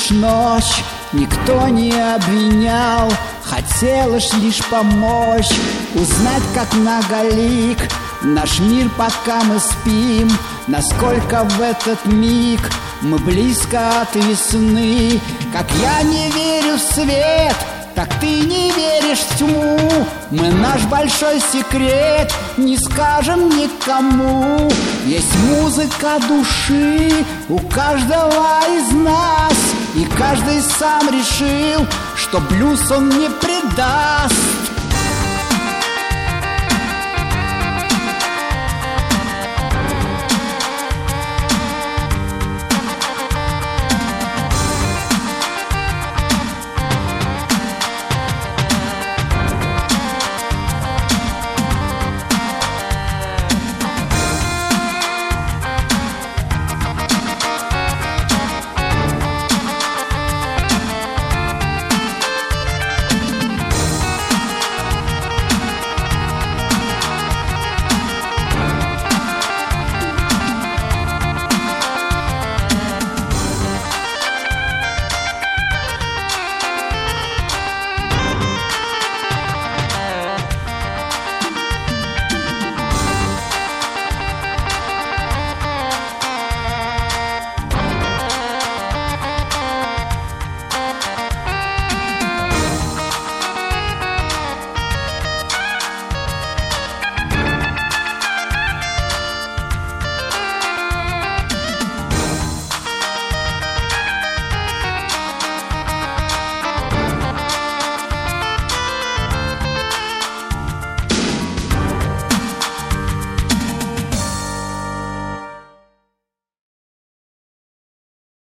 лишь ночь, никто не обвинял, хотелось лишь помочь, узнать, как многолик наш мир, пока мы спим, насколько в этот миг мы близко от весны. Как я не верю в свет, так ты не веришь в тьму. Мы наш большой секрет не скажем никому. Есть музыка души у каждого из нас, и каждый сам решил, что блюз он не предаст.